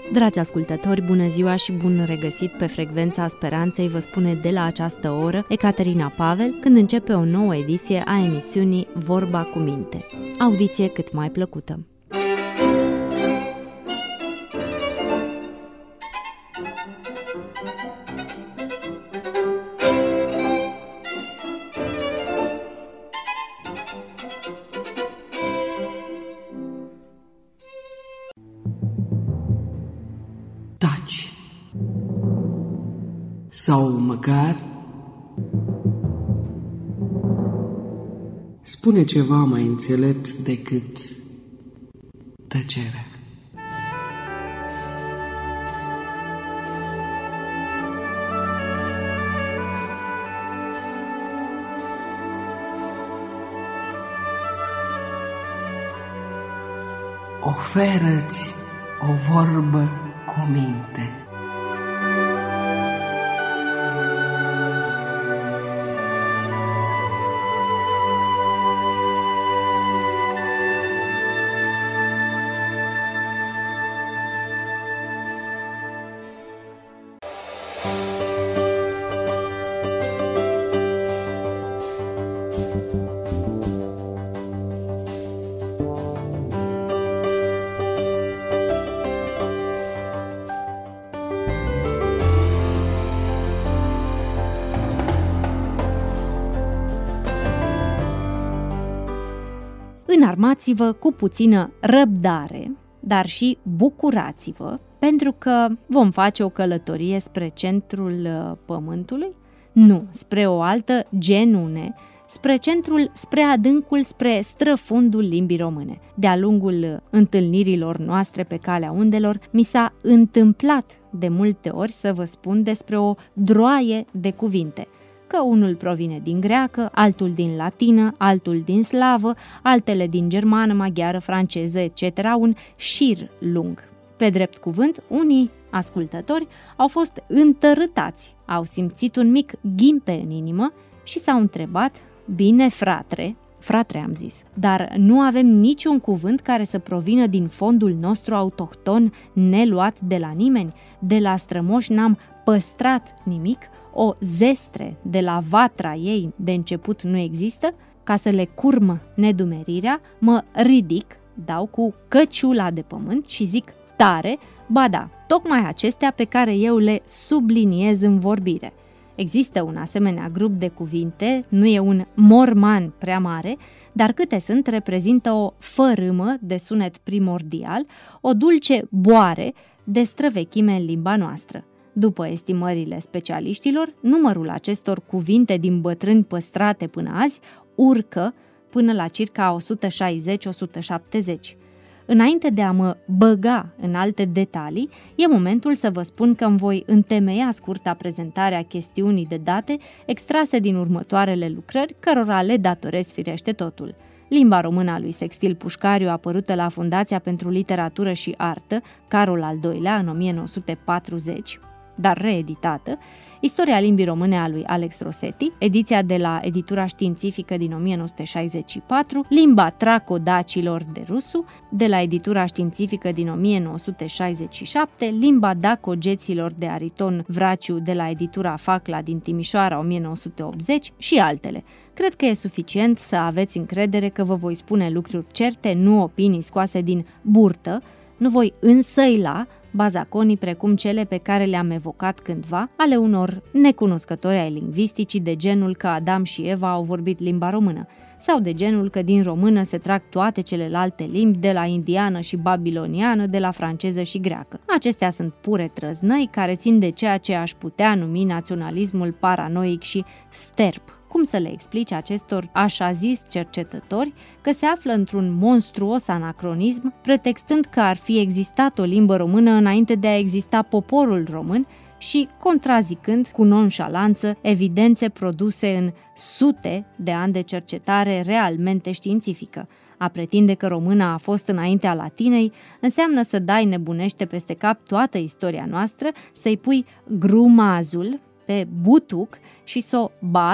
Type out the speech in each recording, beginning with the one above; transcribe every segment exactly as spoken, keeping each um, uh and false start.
Dragi ascultători, bună ziua și bun regăsit pe Frecvența Speranței, vă spune de la această oră Ecaterina Pavel, când începe o nouă ediție a emisiunii Vorba cu Minte. Audiție cât mai plăcută! Taci. Sau măcar spune ceva mai înțelept decât tăcerea. Oferă-ți o vorbă cu minte. Înarmați-vă cu puțină răbdare, dar și bucurați-vă, pentru că vom face o călătorie spre centrul pământului? Nu, spre o altă genune, spre centrul, spre adâncul, spre străfundul limbii române. De-a lungul întâlnirilor noastre pe calea undelor, mi s-a întâmplat de multe ori să vă spun despre o droaie de cuvinte, că unul provine din greacă, altul din latină, altul din slavă, altele din germană, maghiară, franceză, et cetera, un șir lung. Pe drept cuvânt, unii ascultători au fost întărâtați, au simțit un mic ghimpe în inimă și s-au întrebat: bine, fratre, fratre am zis, dar nu avem niciun cuvânt care să provină din fondul nostru autohton, neluat de la nimeni, de la strămoși n-am păstrat nimic, o zestre de la vatra ei de început nu există? Ca să le curmă nedumerirea, mă ridic, dau cu căciula de pământ și zic tare, ba da, tocmai acestea pe care eu le subliniez în vorbire. Există un asemenea grup de cuvinte, nu e un morman prea mare, dar câte sunt reprezintă o fărâmă de sunet primordial, o dulce boare de străvechime în limba noastră. După estimările specialiștilor, numărul acestor cuvinte din bătrâni păstrate până azi urcă până la circa o sută șaizeci - o sută șaptezeci. Înainte de a mă băga în alte detalii, e momentul să vă spun că îmi voi întemeia scurta prezentare a chestiunii de date extrase din următoarele lucrări, cărora le datorez firește totul. Limba română a lui Sextil Pușcariu, apărută la Fundația pentru Literatură și Artă, Carol al doilea, în o mie nouă sute patruzeci, dar reeditată, Istoria limbii române a lui Alex Rosetti, ediția de la Editura Științifică din o mie nouă sute șaizeci și patru, Limba tracodacilor de rusu, de la Editura Științifică din o mie nouă sute șaizeci și șapte, Limba dacogeților de Ariton Vraciu, de la Editura Facla din Timișoara o mie nouă sute optzeci și altele. Cred că e suficient să aveți încredere că vă voi spune lucruri certe, nu opinii scoase din burtă, nu voi însăila bazaconii precum cele pe care le-am evocat cândva, ale unor necunoscători ai lingvisticii, de genul că Adam și Eva au vorbit limba română, sau de genul că din română se trag toate celelalte limbi, de la indiană și babiloniană, de la franceză și greacă. Acestea sunt pure trăznăi care țin de ceea ce aș putea numi naționalismul paranoic și sterp. Cum să le explice acestor așa zis cercetători că se află într-un monstruos anacronism, pretextând că ar fi existat o limbă română înainte de a exista poporul român și contrazicând cu nonșalanță evidențe produse în sute de ani de cercetare realmente științifică. A pretinde că româna a fost înaintea latinei înseamnă să dai nebunește peste cap toată istoria noastră, să-i pui grumazul pe butuc și să o bagi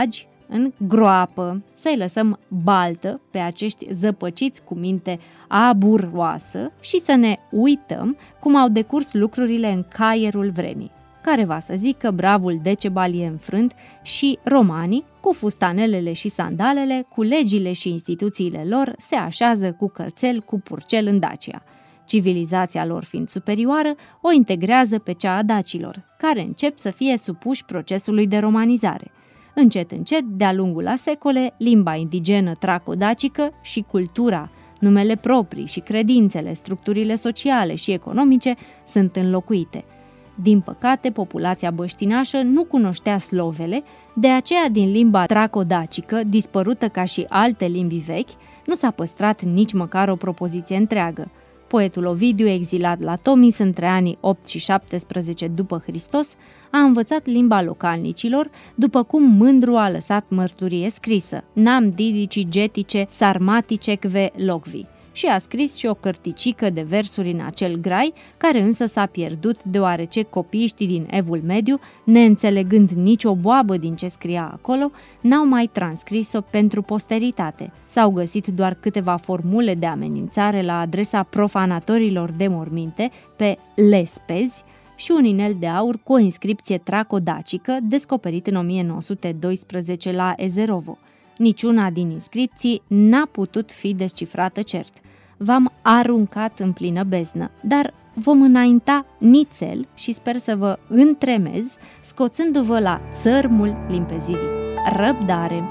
în groapă, să-i lăsăm baltă pe acești zăpăciți cu minte aburoasă și să ne uităm cum au decurs lucrurile în caierul vremii, care va să zică bravul Decebal e înfrânt și romanii, cu fustanelele și sandalele, cu legile și instituțiile lor, se așează cu cărțel, cu purcel în Dacia. Civilizația lor fiind superioară, o integrează pe cea a dacilor, care încep să fie supuși procesului de romanizare. Încet, încet, de-a lungul a secole, limba indigenă traco-dacică și cultura, numele proprii și credințele, structurile sociale și economice sunt înlocuite. Din păcate, populația băștinașă nu cunoștea slovele, de aceea din limba traco-dacică, dispărută ca și alte limbi vechi, nu s-a păstrat nici măcar o propoziție întreagă. Poetul Ovidiu, exilat la Tomis între anii opt și șaptesprezece după Hristos, a învățat limba localnicilor, după cum Mândru a lăsat mărturie scrisă, Nam didici getice sarmatice kve locvi, și a scris și o cărticică de versuri în acel grai, care însă s-a pierdut deoarece copiiștii din Evul Mediu, neînțelegând nicio boabă din ce scria acolo, n-au mai transcris-o pentru posteritate. S-au găsit doar câteva formule de amenințare la adresa profanatorilor de morminte pe lespezi și un inel de aur cu o inscripție traco-dacică descoperit în o mie nouă sute doisprezece la Ezerovo. Niciuna din inscripții n-a putut fi descifrată cert. V-am aruncat în plină beznă, dar vom înainta nițel și sper să vă întremez, scoțându-vă la țărmul limpezirii. Răbdare!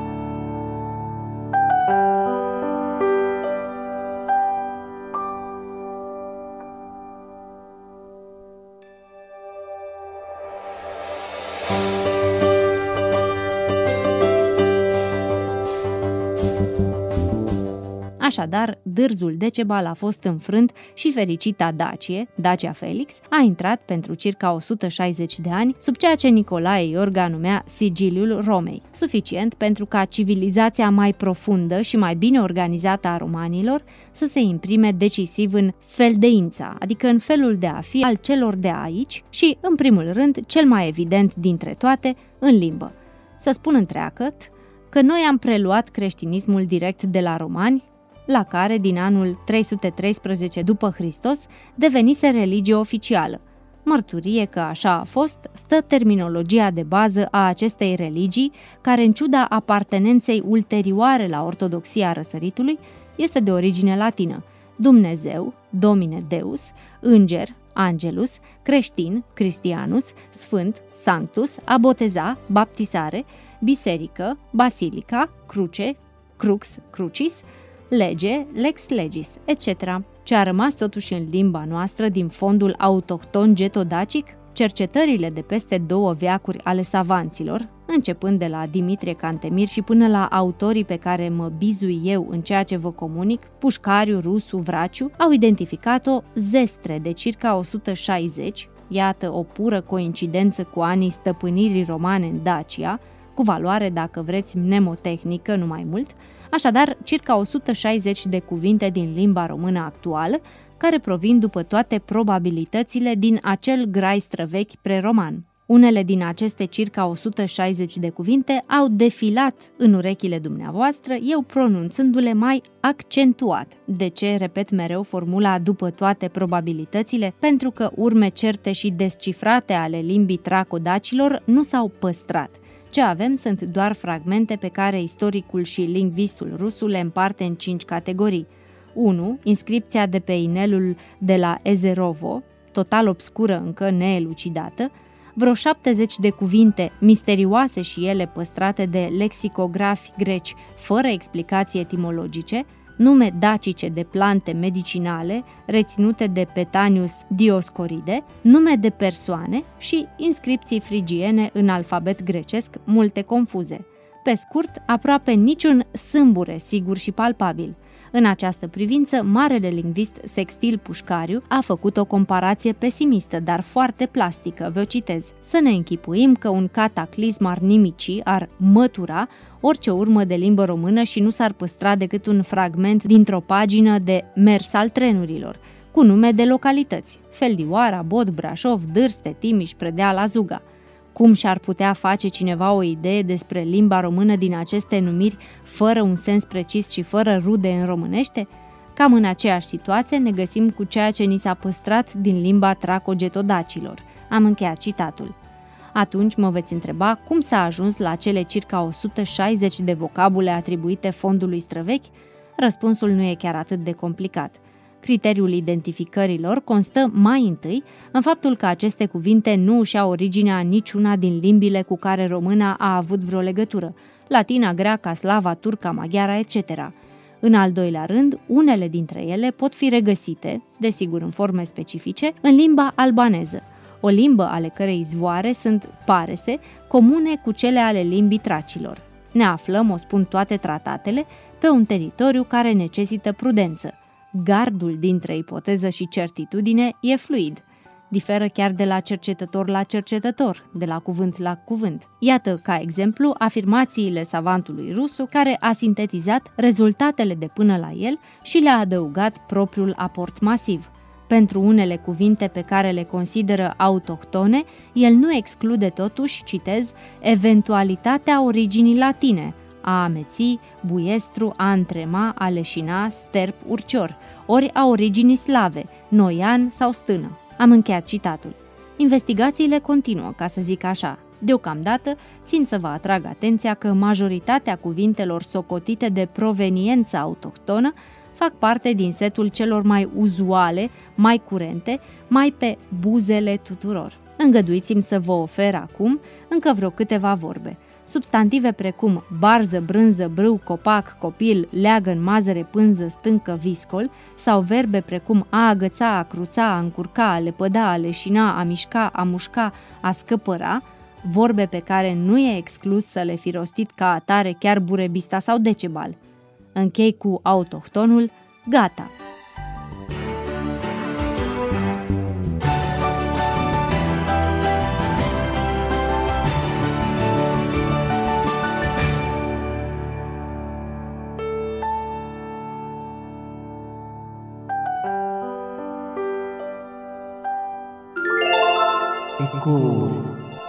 Așadar, dârzul Decebal a fost înfrânt și fericita Dacie, Dacia Felix, a intrat pentru circa o sută șaizeci de ani sub ceea ce Nicolae Iorga numea Sigiliul Romei, suficient pentru ca civilizația mai profundă și mai bine organizată a romanilor să se imprime decisiv în feldeința, adică în felul de a fi al celor de aici și, în primul rând, cel mai evident dintre toate, în limbă. Să spun întreagăt că noi am preluat creștinismul direct de la romani, la care, din anul trei sute treisprezece după Hristos, devenise religie oficială. Mărturie că așa a fost stă terminologia de bază a acestei religii, care, în ciuda apartenenței ulterioare la ortodoxia răsăritului, este de origine latină: Dumnezeu, Domine Deus, Înger, Angelus, creștin, Christianus, Sfânt, Sanctus, a boteza, baptisare, biserică, basilica, cruce, crux, crucis, lege, lex legis, et cetera. Ce a rămas totuși în limba noastră din fondul autohton getodacic? Cercetările de peste două veacuri ale savanților, începând de la Dimitrie Cantemir și până la autorii pe care mă bizui eu în ceea ce vă comunic, Pușcariu, Rusu, Vraciu, au identificat o zestre de circa o sută șaizeci, iată o pură coincidență cu anii stăpânirii romane în Dacia, cu valoare, dacă vreți, mnemotehnică, nu mai mult, așadar circa o sută șaizeci de cuvinte din limba română actuală, care provin după toate probabilitățile din acel grai străvechi preroman. Unele din aceste circa o sută șaizeci de cuvinte au defilat în urechile dumneavoastră, eu pronunțându-le mai accentuat. De ce repet mereu formula după toate probabilitățile? Pentru că urme certe și descifrate ale limbii traco-dacilor nu s-au păstrat. Ce avem sunt doar fragmente pe care istoricul și lingvistul rusu le împarte în cinci categorii. unu. Inscripția de pe inelul de la Ezerovo, total obscură, încă neelucidată, vreo șaptezeci de cuvinte misterioase și ele păstrate de lexicografi greci fără explicații etimologice, nume dacice de plante medicinale reținute de Petanius Dioscoride, nume de persoane și inscripții frigiene în alfabet grecesc, multe confuze. Pe scurt, aproape niciun sâmbure sigur și palpabil. În această privință, marele lingvist Sextil Pușcariu a făcut o comparație pesimistă, dar foarte plastică, vă citez. Să ne închipuim că un cataclism ar nimici, ar mătura orice urmă de limbă română și nu s-ar păstra decât un fragment dintr-o pagină de mers al trenurilor, cu nume de localități: Feldioara, Bod, Brașov, Dârste, Timiș, Predeal, Azuga. Cum și-ar putea face cineva o idee despre limba română din aceste numiri fără un sens precis și fără rude în românește? Cam în aceeași situație ne găsim cu ceea ce ni s-a păstrat din limba tracogetodacilor. Am încheiat citatul. Atunci mă veți întreba cum s-a ajuns la cele circa o sută șaizeci de vocabule atribuite fondului străvechi? Răspunsul nu e chiar atât de complicat. Criteriul identificărilor constă mai întâi în faptul că aceste cuvinte nu își au originea în niciuna din limbile cu care româna a avut vreo legătură, latina, greaca, slava, turca, maghiara, et cetera. În al doilea rând, unele dintre ele pot fi regăsite, desigur în forme specifice, în limba albaneză, o limbă ale cărei izvoare sunt parese comune cu cele ale limbii tracilor. Ne aflăm, o spun toate tratatele, pe un teritoriu care necesită prudență. Gardul dintre ipoteză și certitudine e fluid. Diferă chiar de la cercetător la cercetător, de la cuvânt la cuvânt. Iată, ca exemplu, afirmațiile savantului Rusu, care a sintetizat rezultatele de până la el și le-a adăugat propriul aport masiv. Pentru unele cuvinte pe care le consideră autohtone, el nu exclude totuși, citez, eventualitatea originii latine, a ameți, buiestru, a întrema, a leșina, sterp, urcior, ori a originii slave, noian sau stână. Am încheiat citatul. Investigațiile continuă, ca să zic așa. Deocamdată, țin să vă atrag atenția că majoritatea cuvintelor socotite de proveniență autohtonă fac parte din setul celor mai uzuale, mai curente, mai pe buzele tuturor. Îngăduiți-mi să vă ofer acum încă vreo câteva vorbe. Substantive precum barză, brânză, brâu, copac, copil, leagăn, mazăre, pânză, stâncă, viscol, sau verbe precum a agăța, a cruța, a încurca, a lepăda, a leșina, a mișca, a mușca, a scăpăra, vorbe pe care nu e exclus să le fi rostit ca atare chiar Burebista sau Decebal. Închei cu autohtonul, gata! Ecouri.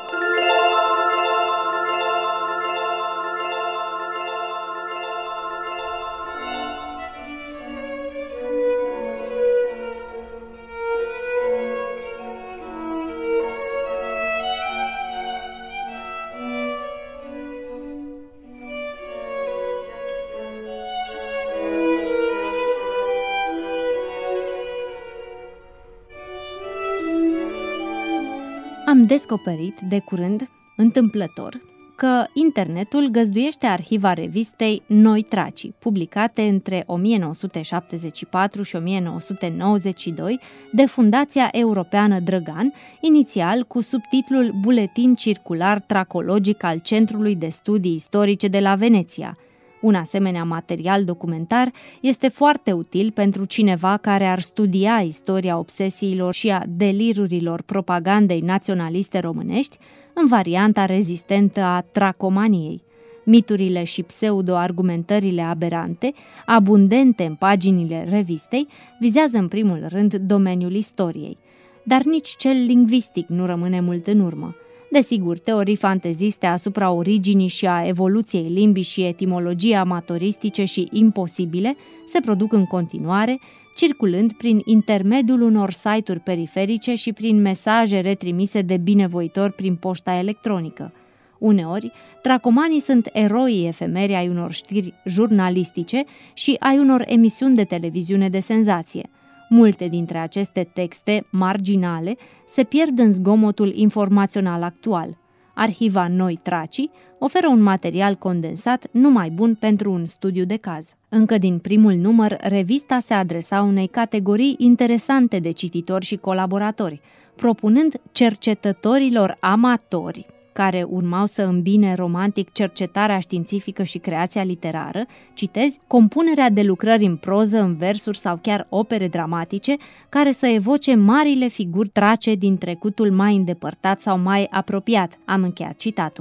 Am descoperit de curând, întâmplător, că internetul găzduiește arhiva revistei Noi Traci, publicate între o mie nouă sute șaptezeci și patru și o mie nouă sute nouăzeci și doi de Fundația Europeană Drăgan, inițial cu subtitlul Buletin Circular Tracologic al Centrului de Studii Istorice de la Veneția. Un asemenea material documentar este foarte util pentru cineva care ar studia istoria obsesiilor și a delirurilor propagandei naționaliste românești în varianta rezistentă a tracomaniei. Miturile și pseudo-argumentările aberante, abundente în paginile revistei, vizează în primul rând domeniul istoriei. Dar nici cel lingvistic nu rămâne mult în urmă. Desigur, teorii fanteziste asupra originii și a evoluției limbii și etimologii amatoristice și imposibile se produc în continuare, circulând prin intermediul unor site-uri periferice și prin mesaje retrimise de binevoitori prin poșta electronică. Uneori, tracomanii sunt eroii efemeri ai unor știri jurnalistice și ai unor emisiuni de televiziune de senzație. Multe dintre aceste texte marginale se pierd în zgomotul informațional actual. Arhiva Noi Traci oferă un material condensat numai bun pentru un studiu de caz. Încă din primul număr, revista se adresa unei categorii interesante de cititori și colaboratori, propunând cercetătorilor amatori, care urmau să îmbine romantic cercetarea științifică și creația literară, citez, compunerea de lucrări în proză, în versuri sau chiar opere dramatice, care să evoce marile figuri trace din trecutul mai îndepărtat sau mai apropiat. Am încheiat citatul.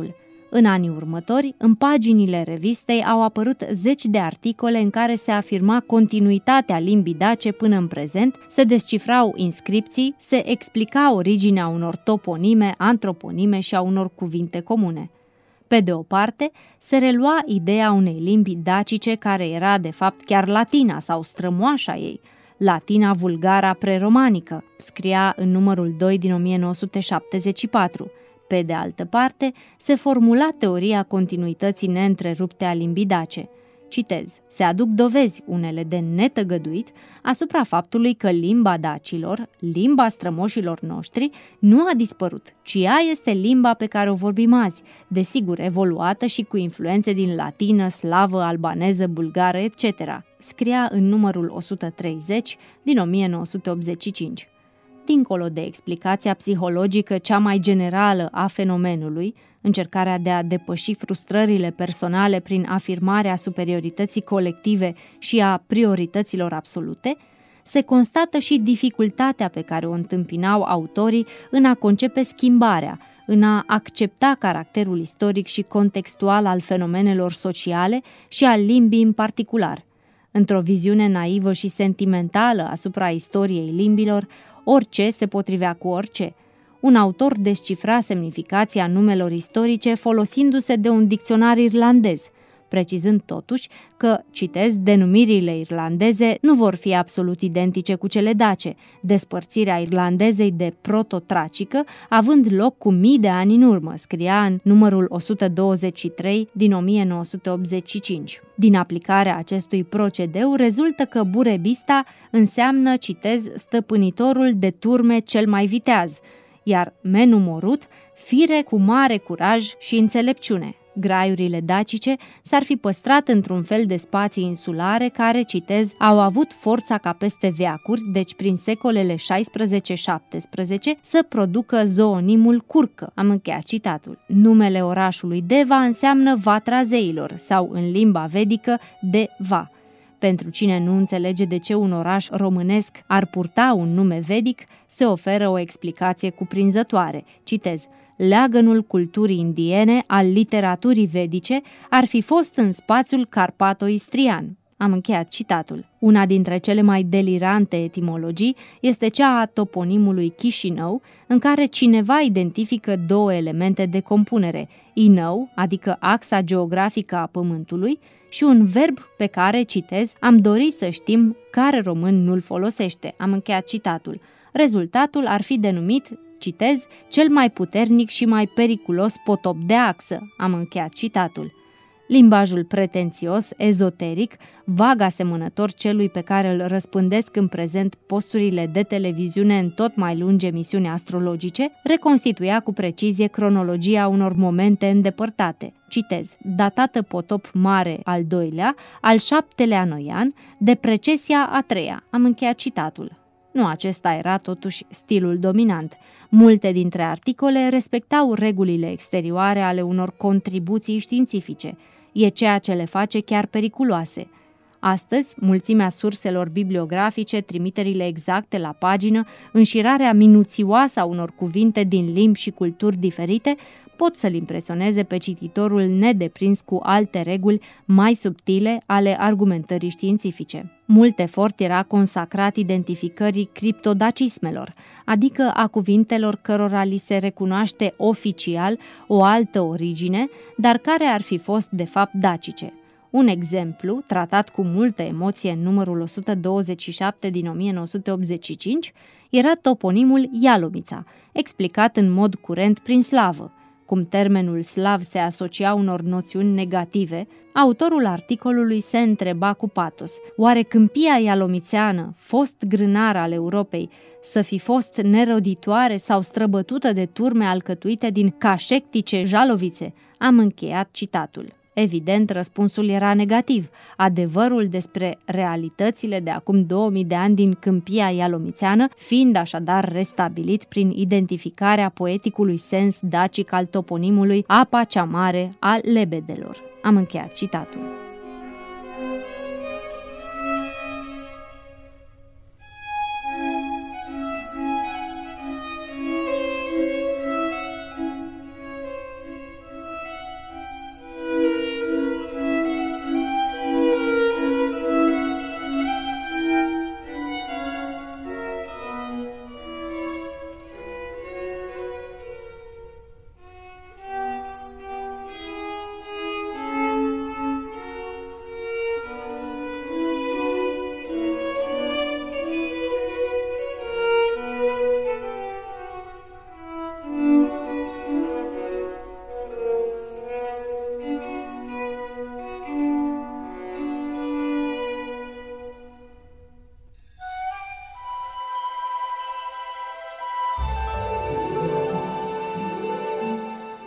În anii următori, în paginile revistei au apărut zeci de articole în care se afirma continuitatea limbii dace până în prezent, se descifrau inscripții, se explica originea unor toponime, antroponime și a unor cuvinte comune. Pe de o parte, se relua ideea unei limbi dacice care era de fapt chiar latina sau strămoașa ei, latina vulgara preromanică, scria în numărul doi din o mie nouă sute șaptezeci și patru. Pe de altă parte, se formula teoria continuității neîntrerupte a limbii dace. Citez, se aduc dovezi, unele de netăgăduit, asupra faptului că limba dacilor, limba strămoșilor noștri, nu a dispărut, ci ea este limba pe care o vorbim azi, desigur evoluată și cu influențe din latină, slavă, albaneză, bulgară, et cetera, scria în numărul o sută treizeci din o mie nouă sute optzeci și cinci. Dincolo de explicația psihologică cea mai generală a fenomenului, încercarea de a depăși frustrările personale prin afirmarea superiorității colective și a priorităților absolute, se constată și dificultatea pe care o întâmpinau autorii în a concepe schimbarea, în a accepta caracterul istoric și contextual al fenomenelor sociale și al limbii în particular. Într-o viziune naivă și sentimentală asupra istoriei limbilor, orice se potrivea cu orice. Un autor descifra semnificația numelor istorice folosindu-se de un dicționar irlandez, precizând totuși că, citez, denumirile irlandeze nu vor fi absolut identice cu cele dace, despărțirea irlandezei de proto-tracică având loc cu mii de ani în urmă, scria în numărul o sută douăzeci și trei din o mie nouă sute optzeci și cinci. Din aplicarea acestui procedeu rezultă că burebista înseamnă, citez, stăpânitorul de turme cel mai viteaz, iar menumorut, fire cu mare curaj și înțelepciune. Graiurile dacice s-ar fi păstrat într-un fel de spații insulare care, citez, au avut forța ca peste veacuri, deci prin secolele șaisprezece șaptesprezece, să producă zoonimul curcă. Am încheiat citatul. Numele orașului Deva înseamnă vatra zeilor sau, în limba vedică, Deva. Pentru cine nu înțelege de ce un oraș românesc ar purta un nume vedic, se oferă o explicație cuprinzătoare. Citez, leagănul culturii indiene al literaturii vedice ar fi fost în spațiul carpato-istrian. Am încheiat citatul. Una dintre cele mai delirante etimologii este cea a toponimului Chișinău, în care cineva identifică două elemente de compunere, Inău, adică axa geografică a pământului, și un verb pe care, citez, am dorit să știm care român nu-l folosește. Am încheiat citatul. Rezultatul ar fi denumit, citez, cel mai puternic și mai periculos potop de axă. Am încheiat citatul. Limbajul pretențios, ezoteric, vag asemănător celui pe care îl răspândesc în prezent posturile de televiziune în tot mai lungi emisiuni astrologice, reconstituia cu precizie cronologia unor momente îndepărtate. Citez, datată potop mare al doilea, al șaptelea noian, de precesia a treia. Am încheiat citatul. Nu acesta era totuși stilul dominant. Multe dintre articole respectau regulile exterioare ale unor contribuții științifice. E ceea ce le face chiar periculoase. Astăzi, mulțimea surselor bibliografice, trimiterile exacte la pagină, înșirarea minuțioasă a unor cuvinte din limbi și culturi diferite pot să-l impresioneze pe cititorul nedeprins cu alte reguli mai subtile ale argumentării științifice. Mult efort era consacrat identificării criptodacismelor, adică a cuvintelor cărora li se recunoaște oficial o altă origine, dar care ar fi fost de fapt dacice. Un exemplu, tratat cu multă emoție în numărul o sută douăzeci și șapte din o mie nouă sute optzeci și cinci, era toponimul Ialomița, explicat în mod curent prin slavă. Cum termenul slav se asocia unor noțiuni negative, autorul articolului se întreba cu patos: oare câmpia ialomițeană, fost grânar al Europei, să fi fost neroditoare sau străbătută de turme alcătuite din cașectice jalovițe? Am încheiat citatul. Evident, răspunsul era negativ. Adevărul despre realitățile de acum două mii de ani din câmpia ialomițeană, fiind așadar restabilit prin identificarea poeticului sens dacic al toponimului apa cea mare a lebedelor. Am încheiat citatul.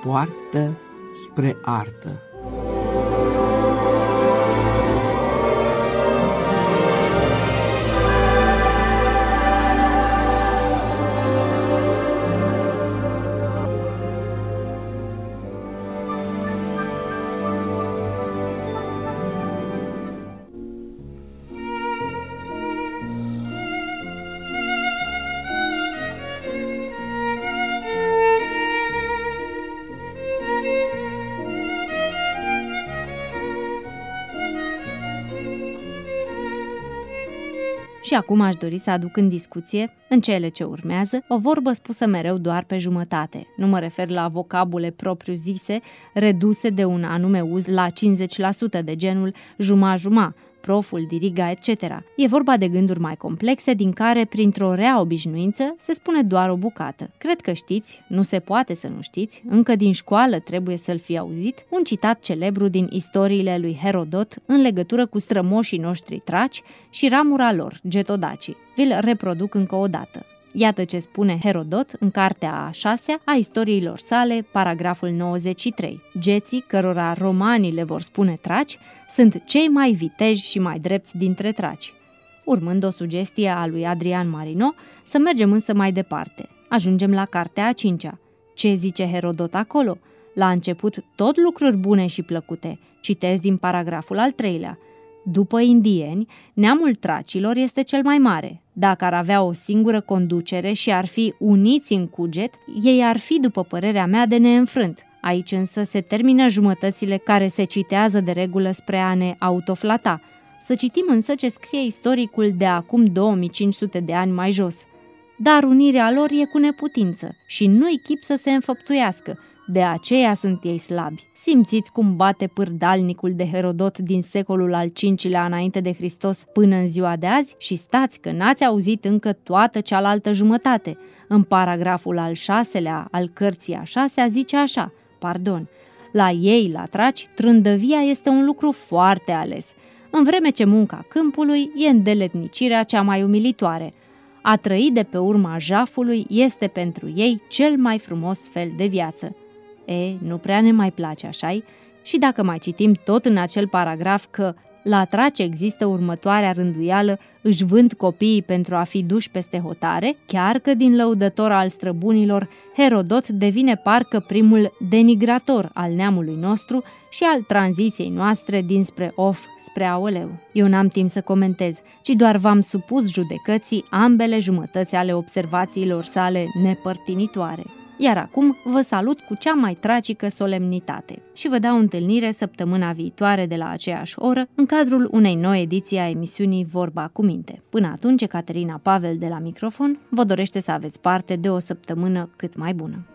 poartă spre artă. Și acum aș dori să aduc în discuție, în cele ce urmează, o vorbă spusă mereu doar pe jumătate. Nu mă refer la vocabule propriu-zise, reduse de un anume uz la cincizeci la sută de genul juma-juma, proful, diriga, et cetera. E vorba de gânduri mai complexe, din care, printr-o rea obișnuință, se spune doar o bucată. Cred că știți, nu se poate să nu știți, încă din școală trebuie să-l fi auzit, un citat celebru din istoriile lui Herodot în legătură cu strămoșii noștri traci și ramura lor, getodacii. Vi-l reproduc încă o dată. Iată ce spune Herodot în cartea a șasea a istoriilor sale, paragraful nouăzeci și trei. Geții, cărora romanii le vor spune traci, sunt cei mai viteji și mai drepți dintre traci. Urmând o sugestie a lui Adrian Marino, să mergem însă mai departe. Ajungem la cartea a cincea. Ce zice Herodot acolo? La început tot lucruri bune și plăcute. Citez din paragraful al treilea. După indieni, neamul tracilor este cel mai mare. Dacă ar avea o singură conducere și ar fi uniți în cuget, ei ar fi, după părerea mea, de neînfrânt. Aici însă se termină jumătățile care se citează de regulă spre a ne autoflata. Să citim însă ce scrie istoricul de acum două mii cinci sute de ani mai jos. Dar unirea lor e cu neputință și nu-i chip să se înfăptuiască. De aceea sunt ei slabi. Simțiți cum bate pârdalnicul de Herodot din secolul al cincilea înainte de Hristos până în ziua de azi și stați că n-ați auzit încă toată cealaltă jumătate. În paragraful al șaselea al cărții a șasea zice așa, pardon, la ei, la traci, trândăvia este un lucru foarte ales, în vreme ce munca câmpului e îndeletnicirea cea mai umilitoare. A trăi de pe urma jafului este pentru ei cel mai frumos fel de viață. E, nu prea ne mai place, așa-i? Și dacă mai citim tot în acel paragraf că la traci există următoarea rânduială, își vând copiii pentru a fi duși peste hotare, chiar că din lăudător al străbunilor, Herodot devine parcă primul denigrator al neamului nostru și al tranziției noastre dinspre of spre aoleu. Eu n-am timp să comentez, ci doar v-am supus judecății ambele jumătăți ale observațiilor sale nepărtinitoare. Iar acum vă salut cu cea mai tragică solemnitate și vă dau întâlnire săptămâna viitoare de la aceeași oră în cadrul unei noi ediții a emisiunii Vorba cu Minte. Până atunci, Caterina Pavel de la microfon vă dorește să aveți parte de o săptămână cât mai bună.